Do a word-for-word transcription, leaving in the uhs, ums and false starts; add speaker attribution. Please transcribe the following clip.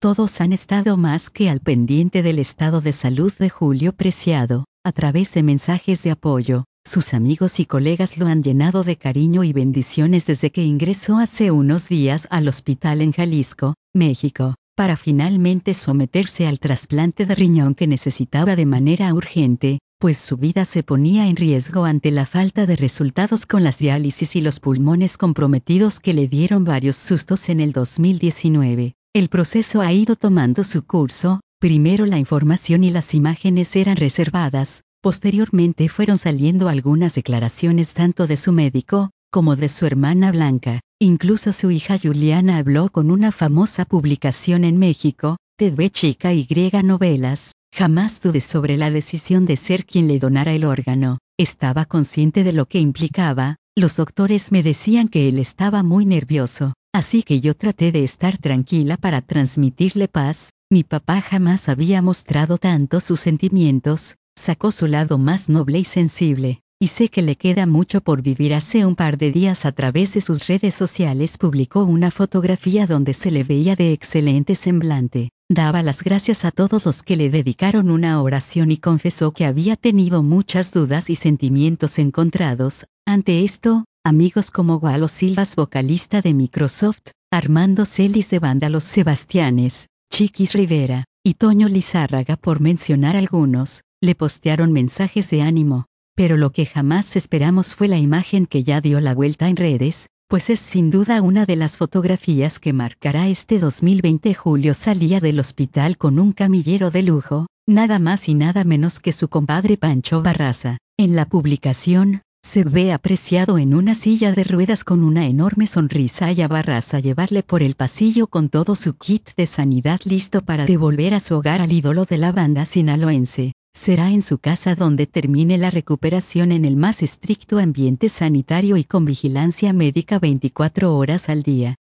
Speaker 1: Todos han estado más que al pendiente del estado de salud de Julio Preciado. A través de mensajes de apoyo, sus amigos y colegas lo han llenado de cariño y bendiciones desde que ingresó hace unos días al hospital en Jalisco, México, para finalmente someterse al trasplante de riñón que necesitaba de manera urgente, pues su vida se ponía en riesgo ante la falta de resultados con las diálisis y los pulmones comprometidos que le dieron varios sustos en el dos mil diecinueve. El proceso ha ido tomando su curso. Primero la información y las imágenes eran reservadas, posteriormente fueron saliendo algunas declaraciones tanto de su médico, como de su hermana Blanca. Incluso su hija Juliana habló con una famosa publicación en México, T V Chica Y Novelas. Jamás dudé sobre la decisión de ser quien le donara el órgano. Estaba consciente de lo que implicaba. Los doctores me decían que él estaba muy nervioso, así que yo traté de estar tranquila para transmitirle paz. Mi papá jamás había mostrado tanto sus sentimientos, sacó su lado más noble y sensible, y sé que le queda mucho por vivir. Hace un par de días a través de sus redes sociales publicó una fotografía donde se le veía de excelente semblante. Daba las gracias a todos los que le dedicaron una oración y confesó que había tenido muchas dudas y sentimientos encontrados. Ante esto, amigos como Walo Silvas, vocalista de Microsoft, Armando Celis de banda Los Sebastianes, Chiquis Rivera, y Toño Lizárraga, por mencionar algunos, le postearon mensajes de ánimo. Pero lo que jamás esperamos fue la imagen que ya dio la vuelta en redes, pues es sin duda una de las fotografías que marcará este dos mil veinte. Julio salía del hospital con un camillero de lujo, nada más y nada menos que su compadre Pancho Barraza. En la publicación, se ve apreciado en una silla de ruedas con una enorme sonrisa y a Barraza llevarle por el pasillo con todo su kit de sanidad listo para devolver a su hogar al ídolo de la banda sinaloense. Será en su casa donde termine la recuperación en el más estricto ambiente sanitario y con vigilancia médica veinticuatro horas al día.